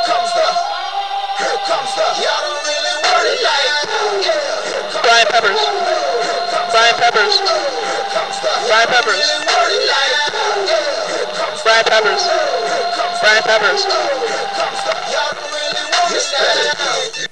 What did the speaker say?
Y'all don't really want it like Brian Peppers. Brian Peppers. Brian Peppers. Brian Peppers. Brian Peppers. Y'all don't really want it like